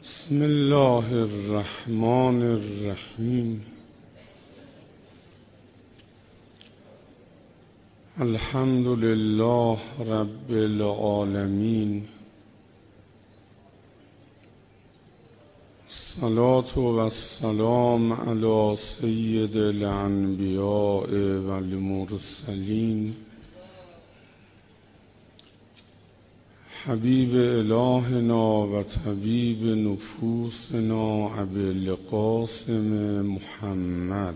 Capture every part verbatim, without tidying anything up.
بسم الله الرحمن الرحیم. الحمد لله رب العالمین. الصلاة و السلام علی سید الانبیاء و المرسلین، حبیب الهنا و طبیب نفوسنا ابی القاسم محمد.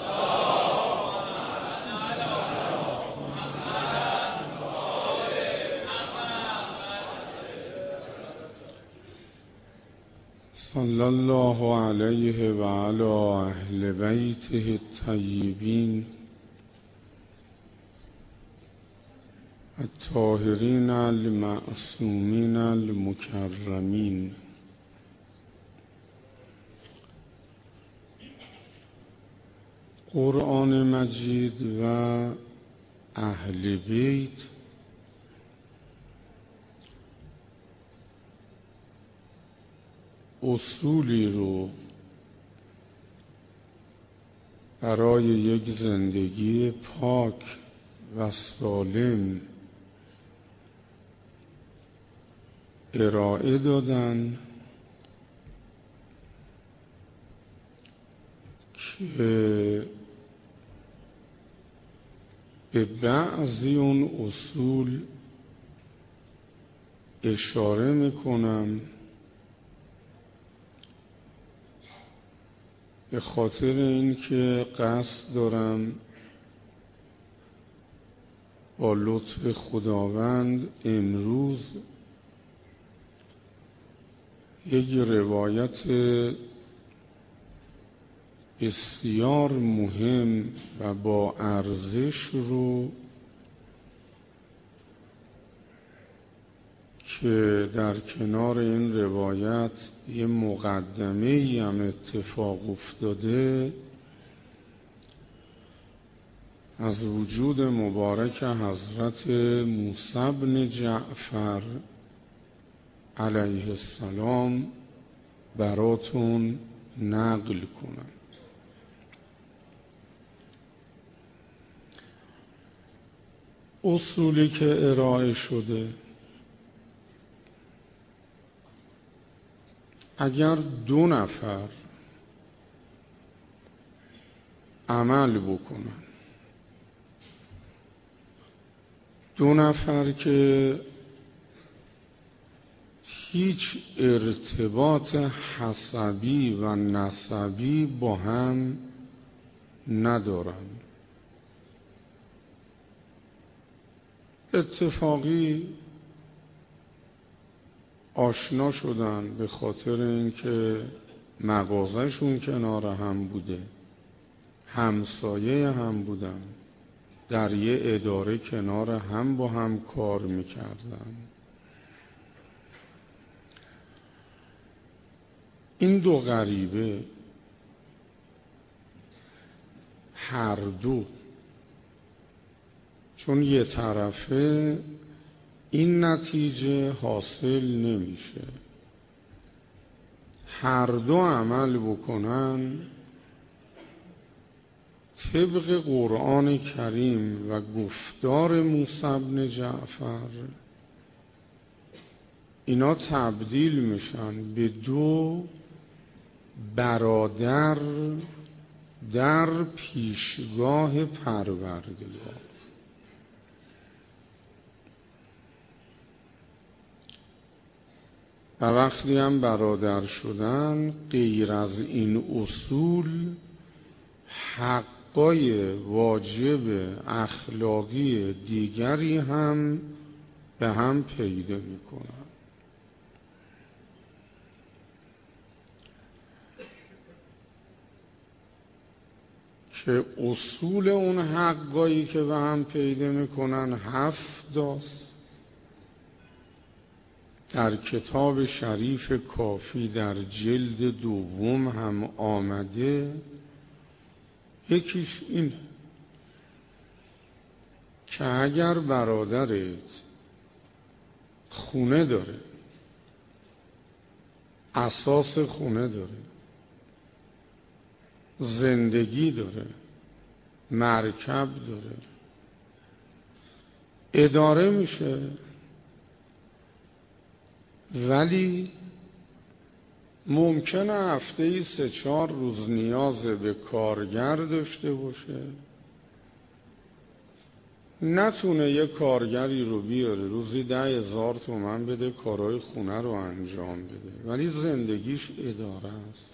صلی الله علیه و علی اهل بیته الطیبین الطاهرین المعصومین المکرمین. قرآن مجید و اهل بیت اصولی رو برای یک زندگی پاک و سالم ارائه دادن که به بعضی اون اصول اشاره میکنم به خاطر اینکه قصد دارم با لطف خداوند امروز یک روایت بسیار مهم و با ارزش رو که در کنار این روایت یه مقدمه‌ای هم اتفاق افتاده از وجود مبارک حضرت موسی بن جعفر علیه السلام براتون نقل کنم. اصولی که ارائه شده، اگر دو نفر عمل بکنن، دو نفر که هیچ ارتباط حسبی و نسبی با هم ندارن، اتفاقی آشنا شدن به خاطر اینکه مغازه‌شون کنار هم بوده، همسایه هم بودن، در یه اداره کنار هم با هم کار میکردن. این دو غریبه هر دو چون یه طرفه این نتیجه حاصل نمیشه، هر دو عمل بکنن طبق قرآن کریم و گفتار موسی بن جعفر، اینا تبدیل میشن به دو برادر در پیشگاه پروردگار. و وقتی هم برادر شدن، غیر از این اصول حقای واجب اخلاقی دیگری هم به هم پیدا میکنن. که اصول اون حقایی که به هم پیدا میکنن هفت داست. در کتاب شریف کافی در جلد دوم هم آمده. یکیش این که اگر برادرت خونه داره اساس خونه داره، زندگی داره، مرکب داره، اداره میشه، ولی ممکنه هفته‌ای سه چهار روز نیاز به کارگر داشته باشه، نتونه یه کارگری رو بیاره روزی ده هزار تومن بده کارهای خونه رو انجام بده، ولی زندگیش اداره است.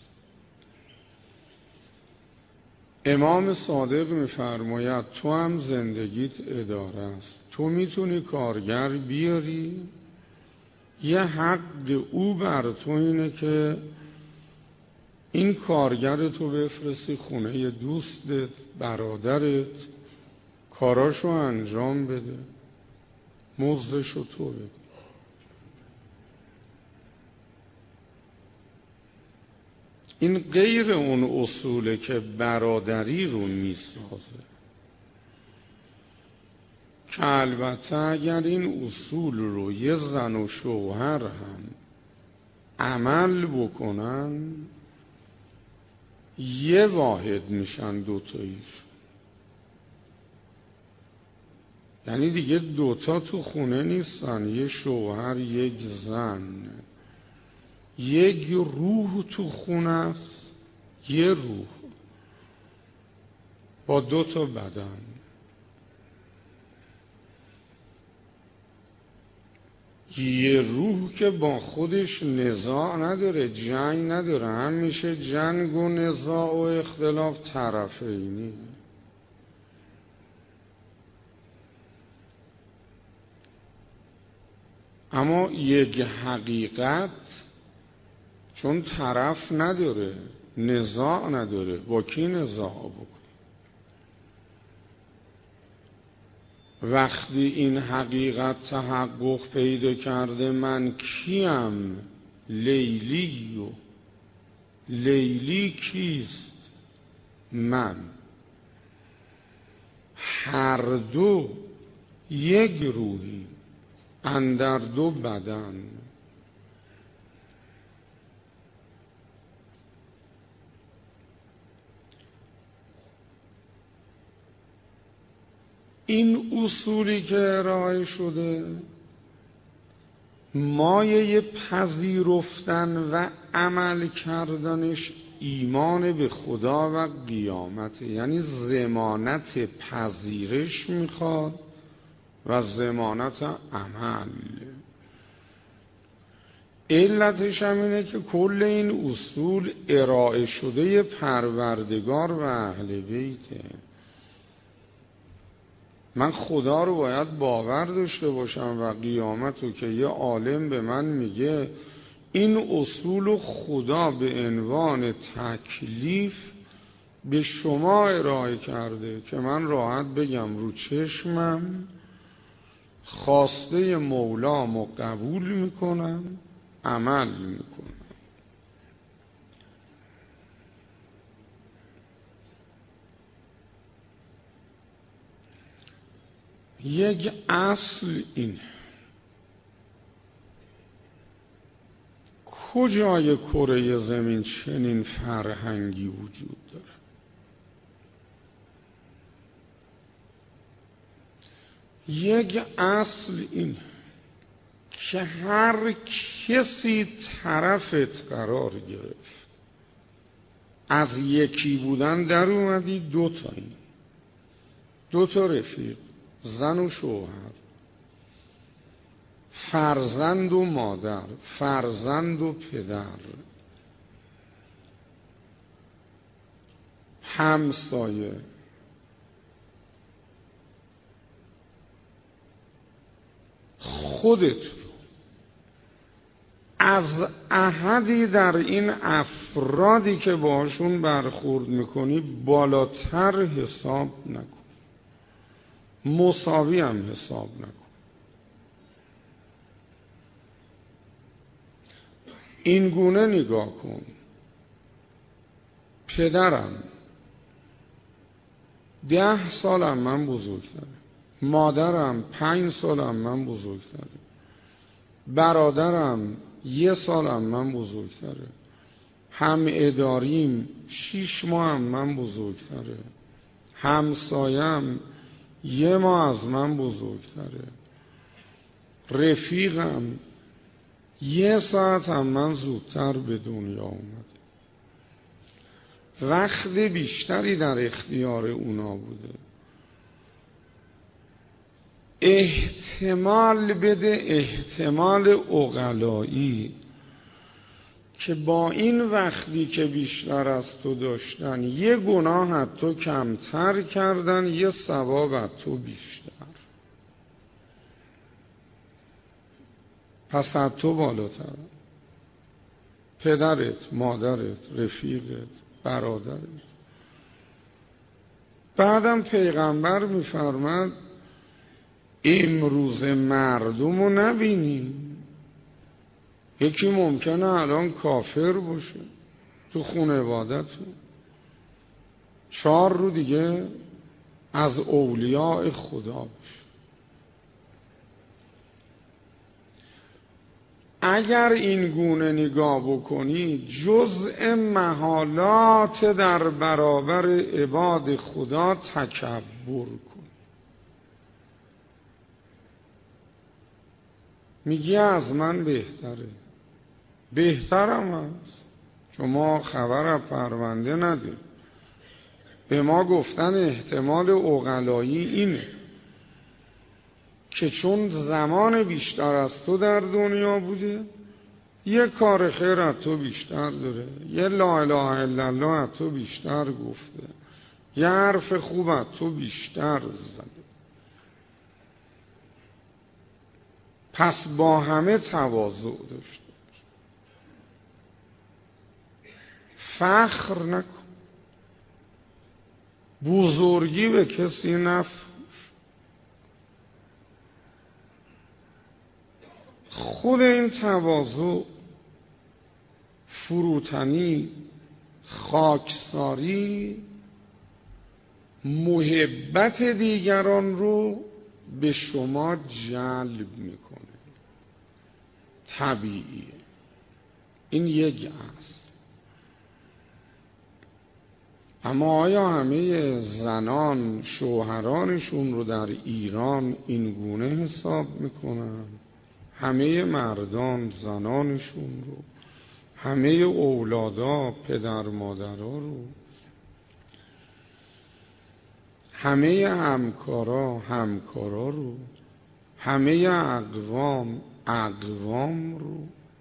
امام صادق میفرماید تو هم زندگیت اداره است. تو میتونی کارگر بیاری، یه حق او بر تو اینه که این کارگر تو بفرستی خونه ی دوستت، برادرت، کاراشو انجام بده، مزدشو تو بده. این غیر اون اصوله که برادری رو میسازه، که البته اگر این اصول رو یه زن و شوهر هم عمل بکنن یه واحد میشن دوتاییش، یعنی دیگه دوتا تو خونه نیستن، یه شوهر یک زن، یک روح تو خونه است، یه روح با دو تا بدن. یه روح که با خودش نزاع نداره، جنگ نداره، همیشه جنگ و نزاع و اختلاف طرفینی. اما یک حقیقت چون طرف نداره، نزاع نداره، با کی نزاع بکن؟ وقتی این حقیقت تحقق پیدا کرده من کیم؟ لیلی. و لیلی کیست؟ من. هر دو یک روحی اندر دو بدن. این اصولی که ارائه شده مایه پذیرفتن و عمل کردنش ایمان به خدا و قیامت، یعنی ضمانت پذیرش میخواد و ضمانت عمل. علتش هم اینه که کل این اصول ارائه شده پروردگار و اهل بیته. من خدا رو باید باور داشته باشم و قیامت رو که یه عالم به من میگه این اصول خدا به عنوان تکلیف به شما ارائه کرده که من راحت بگم رو چشمم خواسته مولامو قبول میکنم، عمل میکنم. یک اصل اینه، کجای کره زمین چنین فرهنگی وجود داره؟ یک اصل اینه که هر کسی طرفت قرار گرفت، از یکی بودن در اومدی دو تا، این دو تا رفیق، زن و شوهر، فرزند و مادر، فرزند و پدر، همسایه، خودت رو از احدی در این افرادی که باشون برخورد میکنی بالاتر حساب نکن، مساوی هم حساب نکن. این گونه نگاه کن، پدرم ده سالم من بزرگتره، مادرم پنج سالم من بزرگتره، برادرم یه سال هم من بزرگتره، هم اداریم شیش ماه هم من بزرگتره، همسایم یه ماه از من بزرگتره، رفیقم یه ساعت هم من زودتر به دنیا اومد. وقت بیشتری در اختیار اونا بوده. احتمال بده، احتمال عقلایی که با این وقتی که بیشتر از تو داشتن یه گناه از تو کمتر کردن، یه ثواب از تو بیشتر، پس از تو بالاتر. پدرت، مادرت، رفیقت، برادرت. بعدم پیغمبر میفرماد امروز مردم رو نبینیم. یکی ممکنه الان کافر باشه تو خونه عبادت، چهار رو دیگه از اولیاء خدا باشه. اگر این گونه نگاه بکنی جزء محالات در برابر عباد خدا تکبر کن. میگی از من بهتره، بهترم هست، چون ما خبر از پرونده ندیم. به ما گفتن احتمال عقلایی اینه که چون زمان بیشتر از تو در دنیا بوده، یه کار خیر از تو بیشتر داره، یه لا اله الا الله از تو بیشتر گفته، یه حرف خوب از تو بیشتر زده، پس با همه تواضع داشته. فخر نکن، بزرگی به کسی نفروش. خود این تواضع، فروتنی، خاکساری، محبت دیگران رو به شما جلب میکنه. طبیعیه. این یک است. اما آیا همه زنان شوهرانشون رو در ایران این گونه حساب میکنن؟ همه مردان زنانشون رو، همه اولادا پدر مادرها رو، همه همکارا همکارا رو، همه اقوام اقوام رو؟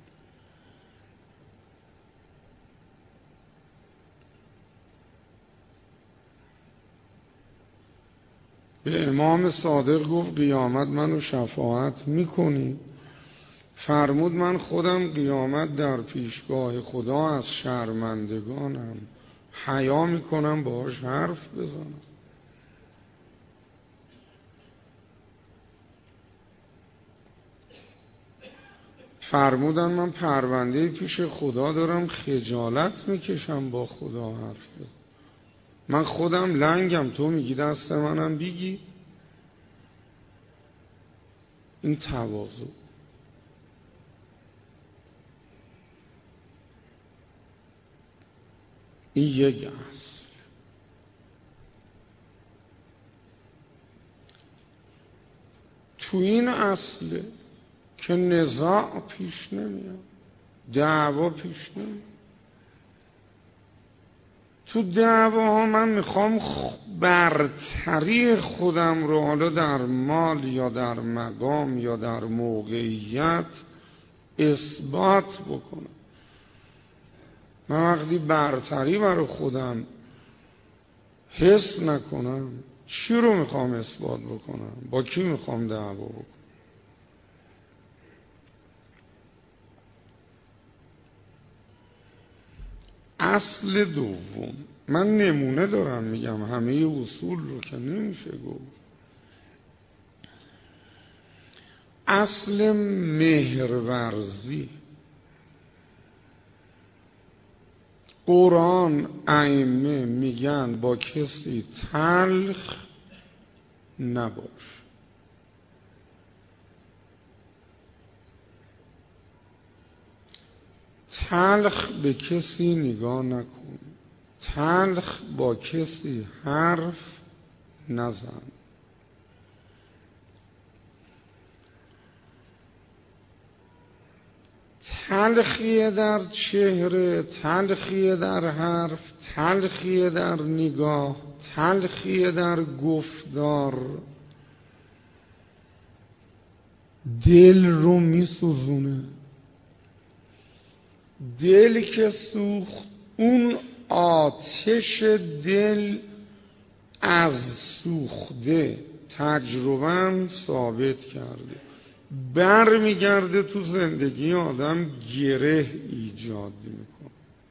به امام صادق گفت قیامت منو شفاعت میکنی؟ فرمود من خودم قیامت در پیشگاه خدا از شرمندگانم، حیا میکنم باهاش حرف بزنم. فرمودن من پرونده پیش خدا دارم، خجالت میکشم با خدا حرف بزنم. من خودم لنگم، تو میگی دست منم بگی؟ این تواضع. این یک اصل. تو این اصل که نزاع پیش نمیاد، دعوا پیش نمیاد. تو دعواها من میخوام برتری خودم رو، حالا در مال یا در مقام یا در موقعیت، اثبات بکنم. من وقتی برتری برای خودم حس نکنم، چی رو میخوام اثبات بکنم؟ با کی میخوام دعوا بکنم؟ اصل دوم، من نمونه دارم میگم، همه اصول رو که نمیشه گفت. اصل مهرورزی. قرآن ائمه میگن با کسی تلخ نباش. تلخ به کسی نگاه نکن، تلخ با کسی حرف نزن. تلخیه در چهره، تلخیه در حرف، تلخیه در نگاه، تلخیه در گفتار دل رو می سوزونه. دل که سوخت، اون آتش دل از سوخته تجربه‌ام ثابت کرده بر میگرده تو زندگی آدم گره ایجاد میکنه.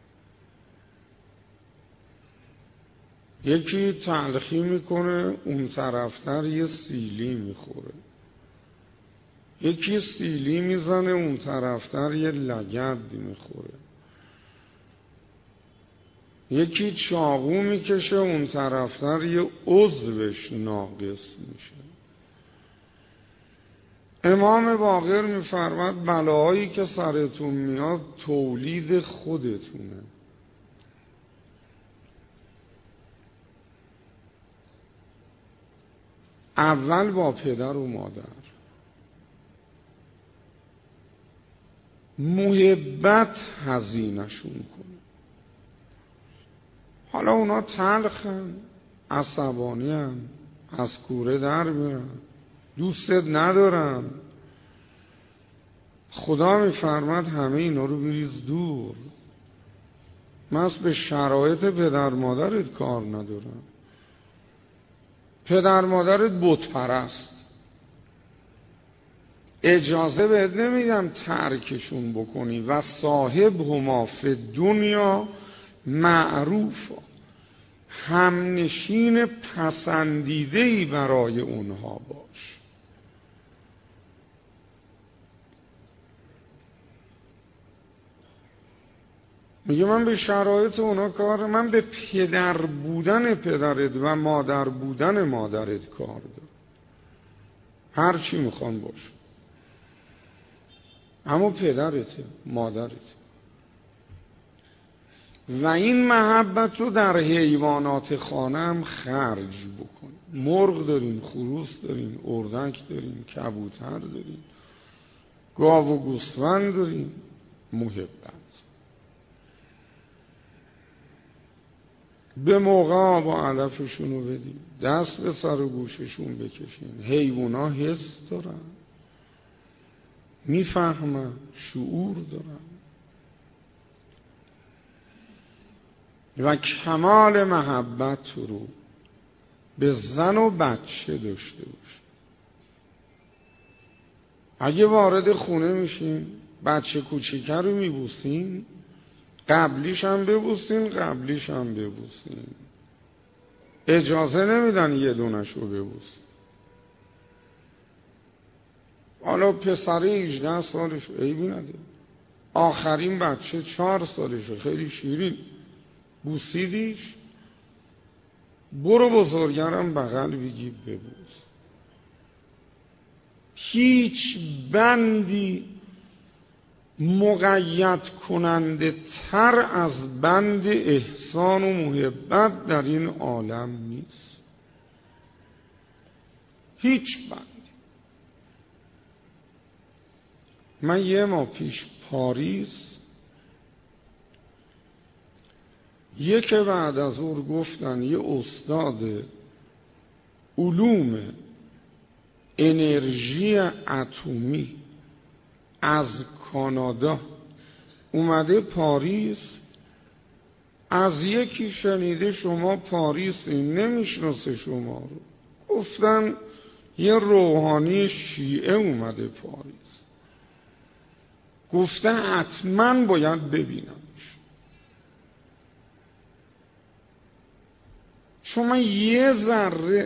یکی تلخی میکنه، اون طرفتر یه سیلی میخوره. یکی سیلی میزنه، اون طرفتر یه لگد میخوره. یکی چاقو میکشه، اون طرفتر یه عضوش ناقص میشه. امام باقر میفرماد بلاهایی که سرتون میاد تولید خودتونه. اول با پدر و مادر محبت هزینه‌شون کن. حالا اونا تلخن، عصبانی هم، از کوره در میرن، دوستت ندارن. خدا میفرماد همه اینا رو بریز دور. من به شرایط پدر مادرت کار ندارم. پدر مادرت بت پرست، اجازه بهت نمیدم ترکشون بکنی. و صاحب هما فی دنیا معروف، همنشین پسندیده‌ای برای اونها باش. میگه من به شرایط اونا کار، من به پدر بودن پدرت و مادر بودن مادرت کار دارم، هر چی میخوان باش. اما پدرته، مادرته. و این محبت رو در حیوانات خانه هم خرج بکن. مرغ دارین، خروس دارین، اردک دارین، کبوتر دارین، گاو و گوسفند دارین. محبت به موقع آب و علفشون رو بدین، دست به سر و گوششون بکشین. حیوونا حس دارن، میفهمن، شعور دارن. و کمال محبت رو به زن و بچه داشته باش. اگه وارد خونه میشین بچه کوچیکه رو میبوسین، قبلیش هم ببوسین، قبلیش هم ببوسین. اجازه نمیدن یه دونش رو ببوسین. حالا پسره هجده سالش عیبی نداره، آخرین بچه چهار سالشه، خیلی شیرین، بوسیدیش، برو بزرگرم بغل بگی ببوس. هیچ بندی مقید کننده تر از بند احسان و محبت در این عالم نیست. هیچ بندی. من یه ماه پیش پاریس، یک بعد از اون گفتن یه استاد علوم انرژی اتمی از کانادا اومده پاریس. از یکی شنیده شما پاریسی، نمیشناسه شما رو. گفتن یه روحانی شیعه اومده پاریس، گفته حتما باید ببینمش. چون من یه ذره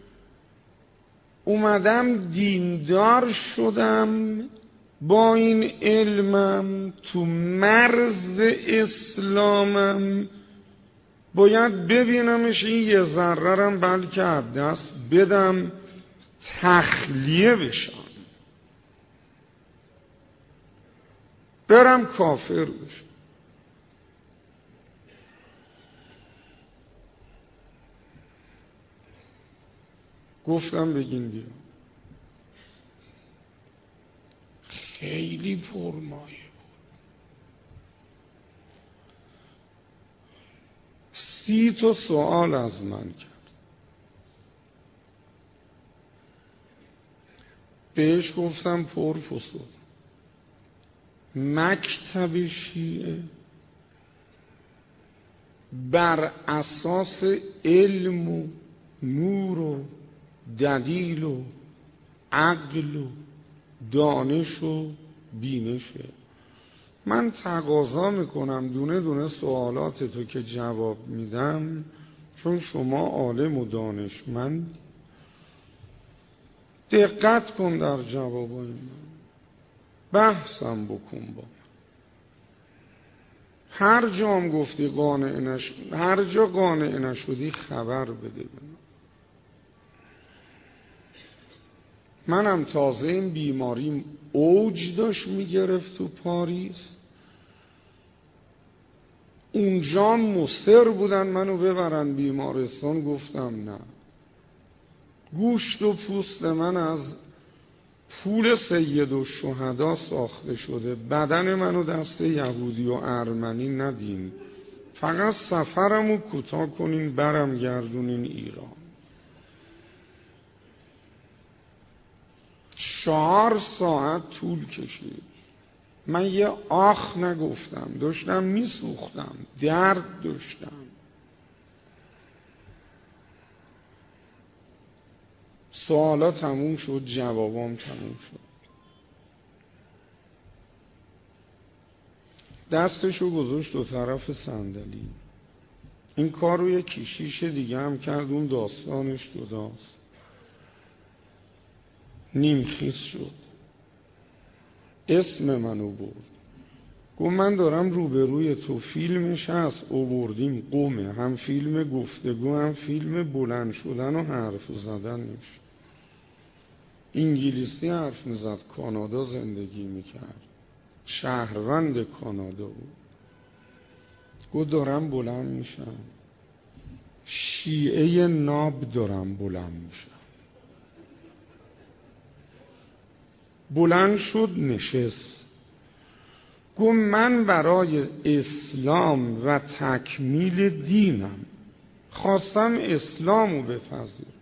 اومدم دیندار شدم با این علمم، تو مرز اسلامم، باید ببینمش. این یه ذره رم بلکه از دست بدم، تخلیه بشم، برم کافر بشم. گفتم بگین بیا. خیلی پرمایه بود. سی تا سوال از من کرد. بهش گفتم پروفسور، مکتب شیعه بر اساس علم و نور و دلیل و عقل و دانش و بینشه. من تقاضا میکنم دونه دونه سوالات تو که جواب میدم، چون شما عالم و دانشمند، دقت کن در جوابای من، بحثم بکن با من. هر جام گفتی قانع نش... هر جا قانع نشدی خبر بده بنا. منم تازه این بیماریم اوج داشت میگرفت تو پاریس، اونجا مصر بودن منو ببرن بیمارستان، گفتم نه. گوشت و پوست من از پول سید و شهدا ساخته شده، بدن منو دست یهودی و ارمنی ندین، فقط سفرمو کوتاه کنین برم گردونین ایران. چهار ساعت طول کشید. من یه آخ نگفتم، داشتم میسوختم، درد داشتم. سوالا تموم شد، جوابام تموم شد. دستشو گذاشت دو طرف صندلی. این کار رو یه کشیش دیگه هم کرد، اون داستانش جداست. نیمخیز شد، اسم منو برد، گفت من دارم روبروی تو، فیلمش هست آوردیم قومه، هم فیلم گفتگو هم فیلم بلند شدن و حرف زدنش. انگلیسی حرف میزد، کانادا زندگی میکرد، شهروند کانادا بود. گفت دارم بلند میشم، شیعه ناب دارم بلند میشم. بلند شد نشست، گفت من برای اسلام و تکمیل دینم خواستم اسلامو بپذیرم،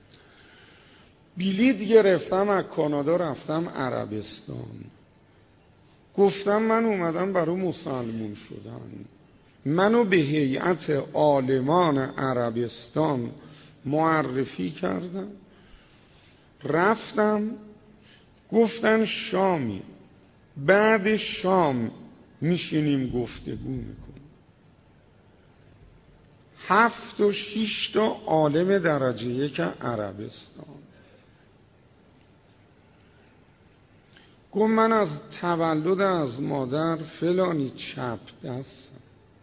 بلیط گرفتم از کانادا رفتم عربستان، گفتم من اومدم برای مسلمون شدن. منو به هیئت عالمان عربستان معرفی کردم، رفتم گفتن شامی، بعد شام میشینیم گفتگو میکنیم. هفت و شیش تا عالم درجه یک عربستان. گفت من از تولد از مادر فلانی چپ دستم.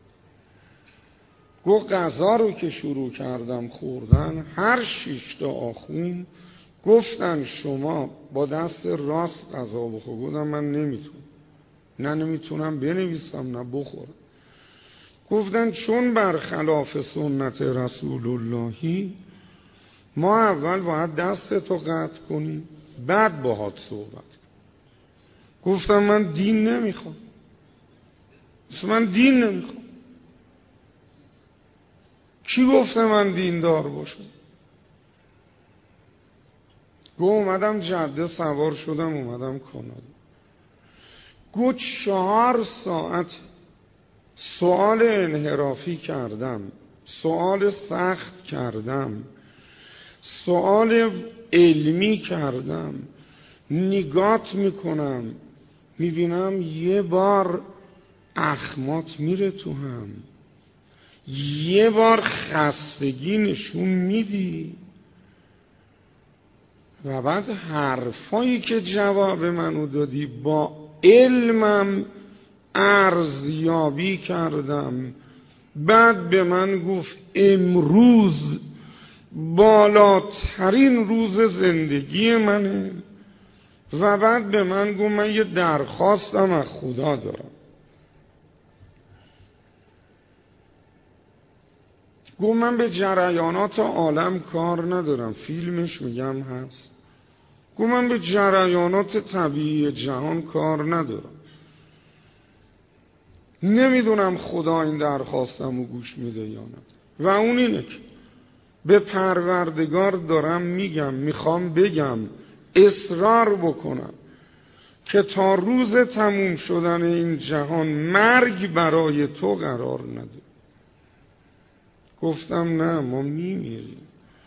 گفت غذا رو که شروع کردم خوردن، هر شیش تا آخون گفتن شما با دست راست غذا بخور. گفتم من نمیتونم، نه نمیتونم بنویسم نه بخورم. گفتن چون برخلاف سنت رسول اللهی ما اول باید دست تو قطع کنیم بعد باهات صحبت کنیم. گفتم من دین نمیخوام، من دین نمیخوام. کی گفته من دیندار باشم؟ گو اومدم جده سوار شدم اومدم کانادا. گو چهار ساعت سوال انحرافی کردم، سوال سخت کردم، سوال علمی کردم، نگات میکنم میبینم یه بار اخمات میره تو هم، یه بار خستگی نشون میدی، و بعد حرفایی که جواب منو دادی با علمم ارزیابی کردم. بعد به من گفت امروز بالاترین روز زندگی منه، و بعد به من گفت من یه درخواستم از خدا دارم. گفت من به جریانات عالم کار ندارم، فیلمش میگم هست. گفت من به جریانات طبیعی جهان کار ندارم، نمیدونم خدا این درخواستم رو گوش میده یا نه. و اون اینه که به پروردگار دارم میگم، میخوام بگم، اصرار بکنم که تا روز تموم شدن این جهان مرگ برای تو قرار نده. گفتم نه، ما میمیریم.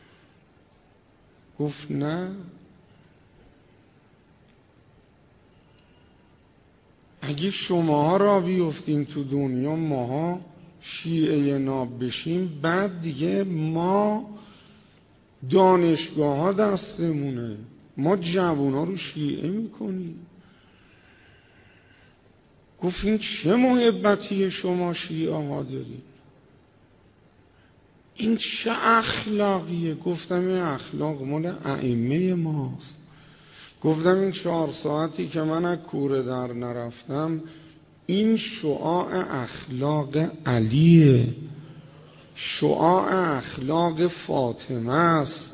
گفت نه، اگه شماها را بیفتیم تو دنیا، ماها شیعه ناب بشیم، بعد دیگه ما دانشگاه ها دستمونه، ما جوونا رو شیعه میکنیم. گفت این چه محبتی شما شیعه ها دارید؟ این چه اخلاقیه؟ گفتم این اخلاق مال ائمه ماست. گفتم این چهار ساعتی که من از کوره در نرفتم، این شعاع اخلاق علیه، شعاع اخلاق فاطمه است.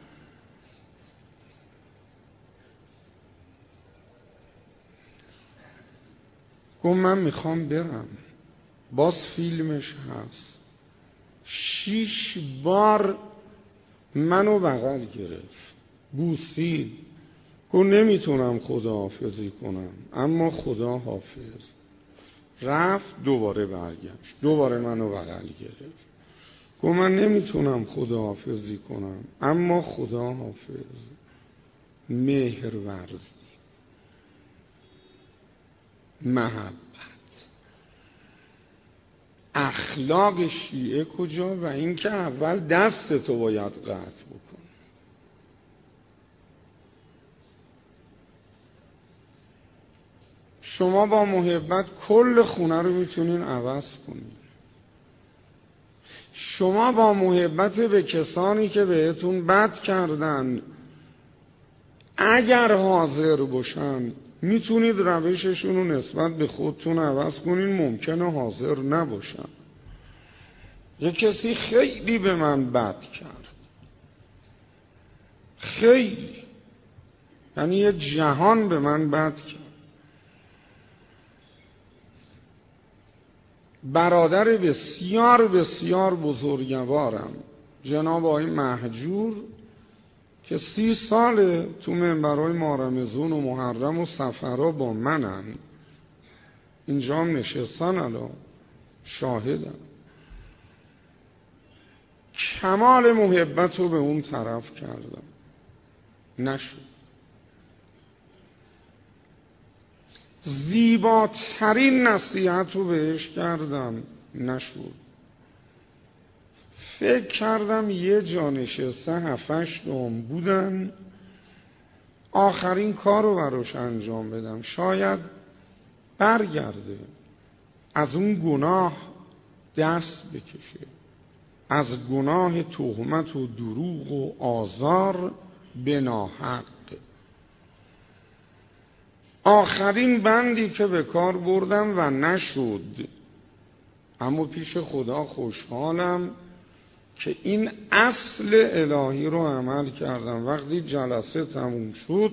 گفت من میخوام برم. باز فیلمش هست. شیش بار منو بغل گرفت، بوسید. گفت نمیتونم خداحافظی کنم، اما خدا حافظ. رفت، دوباره برگشت، دوباره منو بغل گرفت. گفت من نمیتونم خداحافظی کنم، اما خدا حافظ. مهر ورزی، محبت. اخلاق شیعه کجا؟ و این که اول دست تو باید قطع بکن. شما با محبت کل خونه رو میتونین عوض کنین. شما با محبت به کسانی که بهتون بد کردن، اگر حاضر باشن، میتونید روششون رو نسبت به خودتون عوض کنین. ممکنه حاضر نباشن. یه کسی خیلی به من بد کرد، خیلی، یعنی یه جهان به من بد کرد. برادر بسیار بسیار بزرگوارم، جناب آقای مهجور، که سی ساله تو منبرهای مارمزون و محرم و صفرا با منن، اینجا هم نشستن، الان شاهدم. کمال محبت رو به اون طرف کردم، نشد. زیباترین نصیحت رو بهش کردم، نشد. فکر کردم یه جا نشسته، هفتش دوم بودن، آخرین کار رو براش انجام بدم، شاید برگرده، از اون گناه دست بکشه، از گناه تهمت و دروغ و آزار به ناحق. آخرین بندی که به کار بردم و نشد، اما پیش خدا خوشحالم که این اصل الهی رو عمل کردم. وقتی جلسه تموم شد،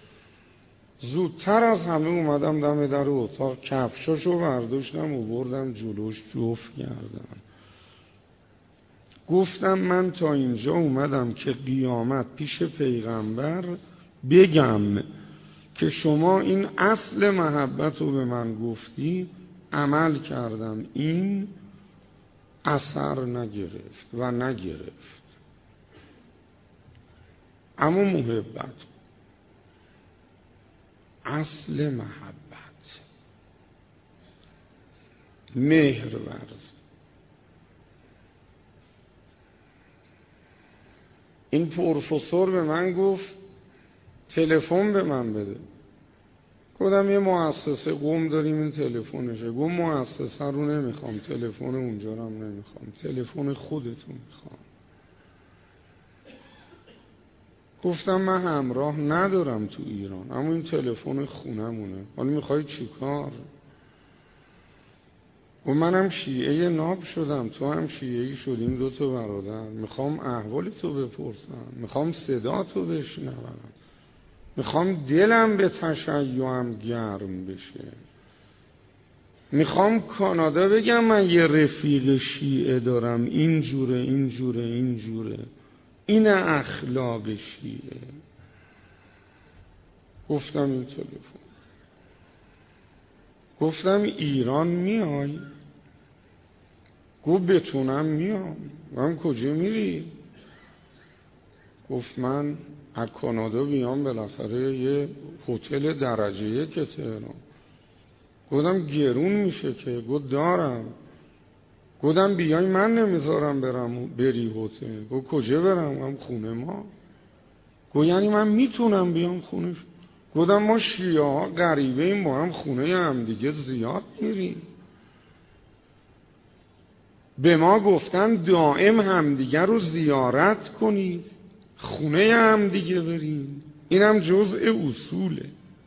زودتر از همه اومدم دم در اتاق، کفشاشو برداشتم و بردم جلوش، جفت کردم. گفتم من تا اینجا اومدم که قیامت پیش پیغمبر بگم که شما این اصل محبت رو به من گفتی، عمل کردم، این اثر نگرفت و نگرفت. اما محبت، اصل محبت، مهر ورز. این پروفسور به من گفت تلفن به من بده. گفتم یه مؤسسه قم داریم، این تلفنشه. گفت مؤسسه رو نمیخوام، تلفن اونجا رو هم نمیخوام، تلفن خودتون میخوام. گفتم من همراه ندارم تو ایران، اما این تلفن خونمونه، حالا میخوای چی کار؟ و منم شیعه ناب شدم، تو هم شیعه‌ای شدیم، دو تا برادر. میخوام احوال تو بپرسم، میخوام صدا تو بشنوم، میخوام دلم به تشیعم گرم بشه، میخوام کانادا بگم من یه رفیق شیعه دارم، اینجوره اینجوره اینجوره، این اخلاق شیعه. گفتم این تلفن، گفتم ایران میای؟ گفت بتونم میام. من کجا میری؟ گفت من از کانادا بیام بالاخره یه هتل درجه یک تهران. گفتم گرون میشه که؟ گفت دارم. گفتم بیای من نمیذارم برم بری هتل. گفت کجا برم؟ گفتم خونه ما. گفت یعنی من میتونم بیام خونش؟ گفتم ما شیعه ها غریبه ایم، با هم خونه هم دیگه زیاد میریم، به ما گفتن دائم همدیگه رو زیارت کنید، خونه هم دیگه بریم، اینم جزء اصوله.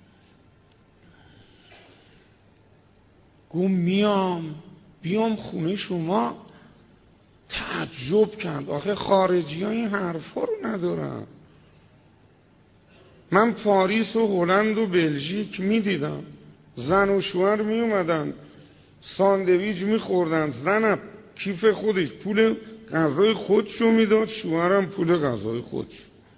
گفت میام بیام خونه شما. تعجب کرد، آخه خارجی ها این حرفا رو ندارن. من پاریس و هلند و بلژیک می دیدم، زن و شوهر می اومدن ساندویچ می خوردن، زن کیف خودش پول غذای خودشو میداد، شوهرم پول غذای خودش.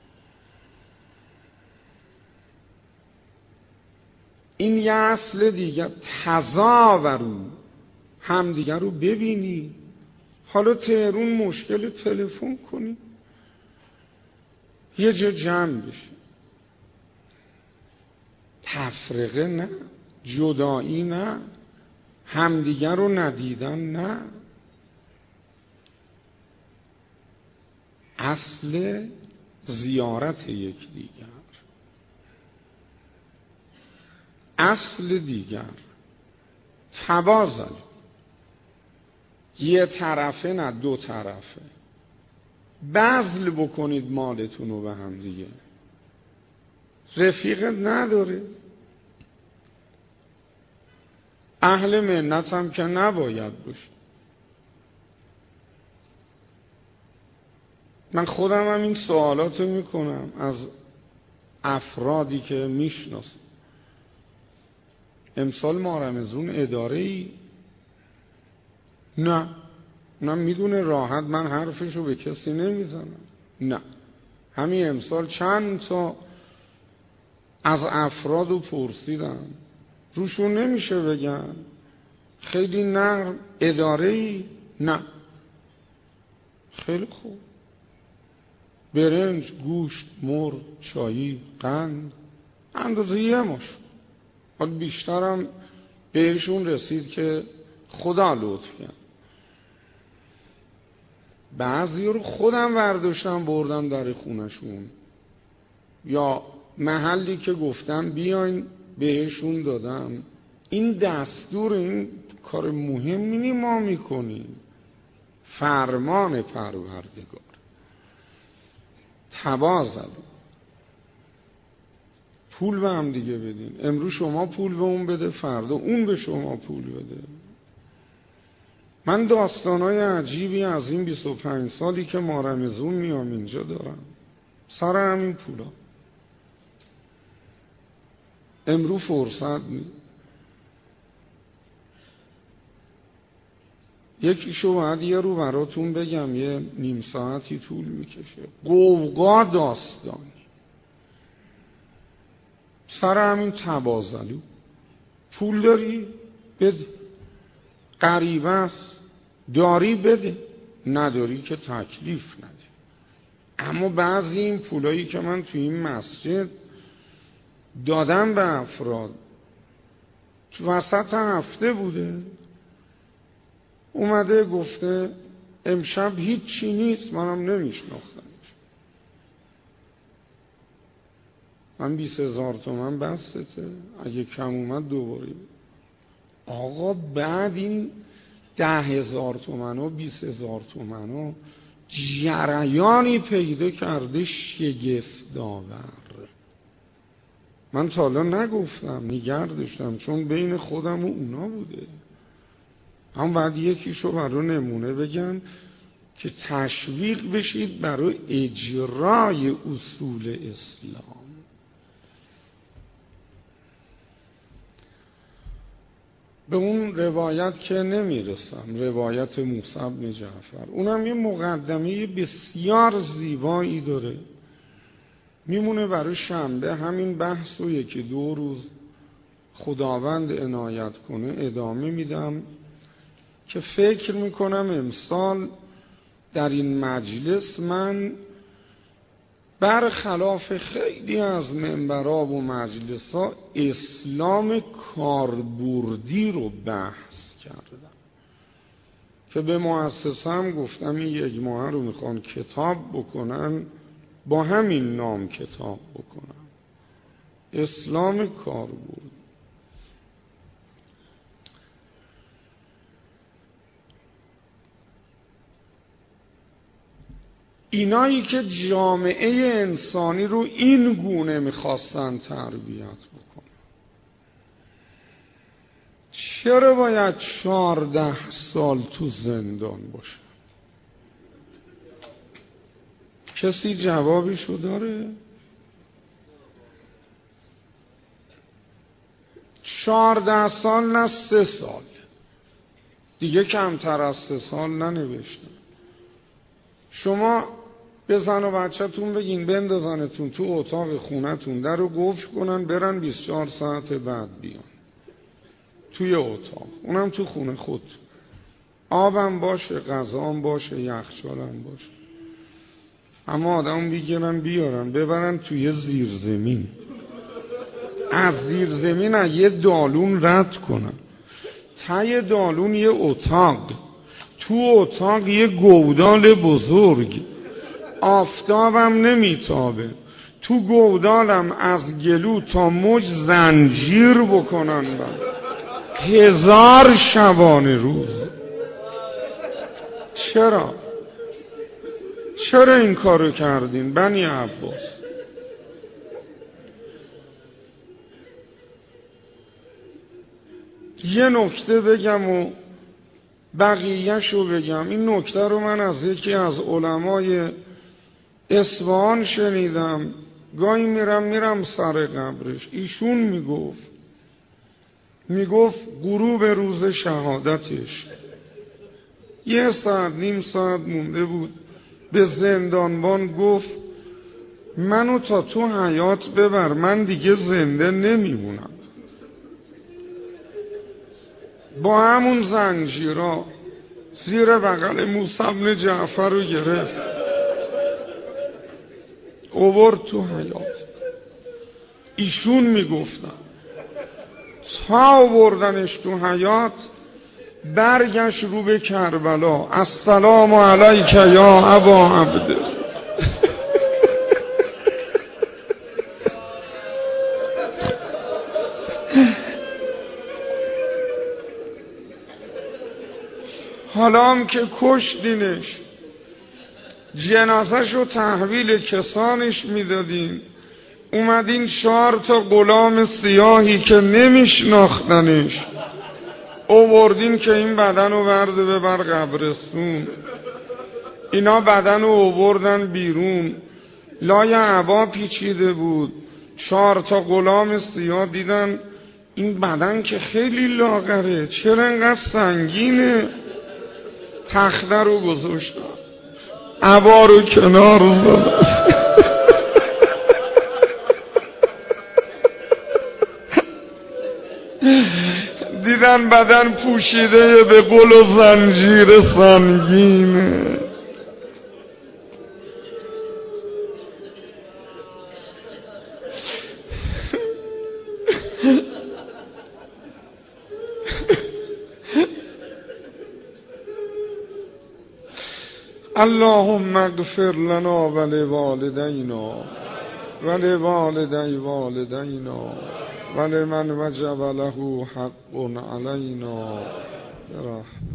این یه اصل دیگه، تظاهروا، همدیگه رو ببینی. حالا تهرون مشکل تلفن کنی، یه جا جمع بشه. تفرقه نه، جدایی نه، همدیگه رو ندیدن نه. اصل زیارت یک دیگر. اصل دیگر تبازل، یه طرفه نه دو طرفه. بذل بکنید مالتون رو به هم دیگه. رفیقت نداره، اهل منت هم که نباید باشه. من خودم هم این سوالات رو میکنم از افرادی که میشناسم. امسال مارمزون اداره ای؟ نه. اونم میدونه راحت من حرفشو به کسی نمیزنم. نه. همین امسال چند تا از افراد رو پرسیدم، روشون نمیشه بگن. خیلی نرم. اداره ای؟ نه. خیلی خوب. برنج، گوشت، مرغ، چایی، قند، اندازه یه مش. حالا بیشترم بهشون رسید که خدا لطف کرد. بعضی رو خودم برداشتم بردم در خونشون، یا محلی که گفتم بیاین بهشون دادم. این دستور، این کار مهمی نی ما میکنیم، فرمان پروردگار. تبازل، پول به هم دیگه بدین. امروز شما پول به اون بده، فردا اون به شما پول بده. من داستانای عجیبی از این بیست و پنج سالی که مارمزون میام اینجا دارم سر همین پولا. امروز فرصت نی. یکیشو باید یه رو براتون بگم، یه نیم ساعتی طول میکشه. قوقا داستانی سر همین تبازلو. پول داری؟ بده. غریبه است. داری؟ بده. نداری که تکلیف نده. اما بعضی این پولایی که من توی این مسجد دادم به افراد، تو وسط هفته بوده، اومده گفته امشب هیچ چی نیست، منم نمیشناختمش. من بیست هزار تومن بستته، اگه کم اومد دوباره. آقا بعد این ده هزار تومن و بیست هزار تومن و جریانی پیدا کرده شگفت داور. من تا حالا نگفتم، نگه داشتم، چون بین خودم و اونا بوده. اما بعد یکیشو برای نمونه بگم که تشویق بشید برای اجرای اصول اسلام. به اون روایت که نمیرسم، روایت موسی بن جعفر، اونم یه مقدمه بسیار زیبایی داره، میمونه برای شنبه. همین بحثو یکی دو روز خداوند عنایت کنه ادامه میدم که فکر میکنم امسال در این مجلس من برخلاف خیلی از منبرها و مجلسها اسلام کاربردی رو بحث کردم که به مؤسسه هم گفتم این یک ماه رو میخوان کتاب بکنن، با همین نام کتاب بکنن، اسلام کاربردی. اینایی که جامعه انسانی رو این گونه میخواستن تربیت بکنن، چرا باید چهارده سال تو زندان باشه؟ کسی جوابشو داره؟ چهارده سال نه سه سال، دیگه کمتر از سه سال ننوشتن. شما به زن و بچه‌تون بگین بندازنتون تو اتاق خونتون، در رو قفل کنن، برن بیست و چهار ساعت بعد بیان توی اتاق، اونم تو خونه خود، آبم باشه، غذام باشه، یخچالم باشه. اما آدم بگیرن بیارن ببرن توی زیرزمین، از زیرزمین از یه دالون رد کنن، ته دالون یه اتاق، تو اتاق یه گودال بزرگ، آفتابم نمیتابه، تو گودالم از گلو تا مج زنجیر بکنن بعد هزار شبانه روز. چرا؟ چرا این کارو کردین بنی عباس؟ یه نکته بگم و بقیه‌شو بگم. این نکته رو من از یکی از علمای اصفهان شنیدم، گاهی میرم میرم سر قبرش، ایشون میگفت میگفت غروب روز شهادتش یه ساعت نیم ساعت مونده بود، به زندانبان گفت منو تا تو حیات ببر، من دیگه زنده نمیمونم. با همون زنجیرا زیر بغل موسی بن جعفر رو گرفت، آورد تو حیات. ایشون میگفتن تا آوردنش تو حیات برگشت رو به کربلا، السلام علیک یا ابا عبده. حالا هم که کشتینش، جنازش رو تحویل کسانش میدادین، اومدین چهار تا غلام سیاهی که نمیشناختنش اووردین که این بدن رو برده ببر قبرستون. اینا بدن رو اووردن بیرون، لای عبا پیچیده بود. چهار تا غلام سیاه دیدن این بدن که خیلی لاغره، چرا انقدر سنگینه؟ تخته رو گذاشتن، عبا رو کنار زدن. دیدن بدن پوشیده به گل و زنجیر سنگینه. اللهم اغفر لنا ولوالدینا ولوالدی والدینا ولمن وجب له حق علینا برحمتک.